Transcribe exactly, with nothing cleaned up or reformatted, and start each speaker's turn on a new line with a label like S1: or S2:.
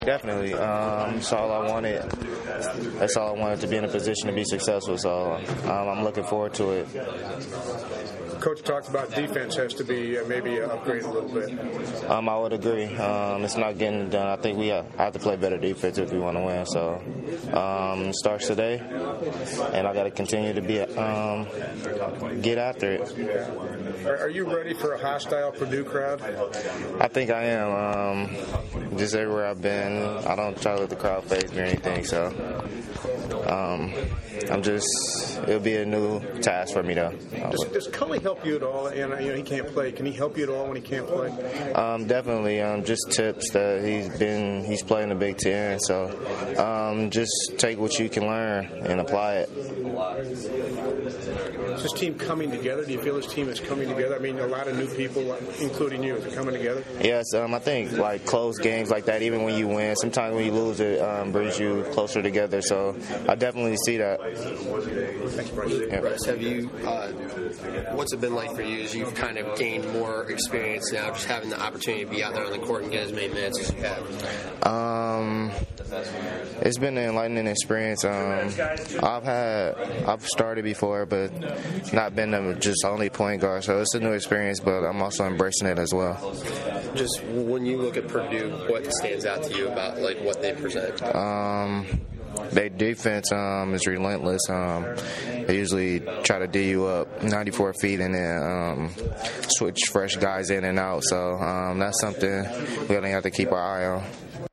S1: Definitely. Um, that's all I wanted. That's all I wanted, to be in a position to be successful. So um, I'm looking forward to it.
S2: Coach talked about defense has to be uh, maybe upgraded a little bit.
S1: Um, I would agree. Um, it's not getting done. I think we have, have to play better defense if we want to win. So um, it starts today, and I got to continue to be um, get after it.
S2: Are, are you ready for a hostile Purdue crowd?
S1: I think I am. Um, just everywhere I've been, I don't try to let the crowd faze me or anything. So um, I'm just. It'll be a new task for me, though.
S2: Does, does Cully help you at all? And you know he can't play. Can he help you at all when he can't play?
S1: Um, definitely. Um, just tips that he's been. He's playing the Big Ten, so um, just take what you can learn and apply it.
S2: Is this team coming together? Do you feel this team is coming together? I mean, a lot of new people, including you, are coming together.
S1: Yes, um, I think like close games like that, even when you win, sometimes when you lose, it um, brings you closer together. So I definitely see that.
S2: Thanks, Bryce.
S3: Yeah. Bryce, have you? Uh, what's it been like for you as you've kind of gained more experience now, just having the opportunity to be out there on the court and get as many minutes as you have?
S1: Um, it's been an enlightening experience. Um, I've had, I've started before, but not been a, just only point guard. So it's a new experience, but I'm also embracing it as well.
S3: Just when you look at Purdue, what stands out to you about like what they present?
S1: Um, their defense um, is relentless. Um, they usually try to D you up ninety-four feet and then um, switch fresh guys in and out. So um, that's something we really have to keep our eye on.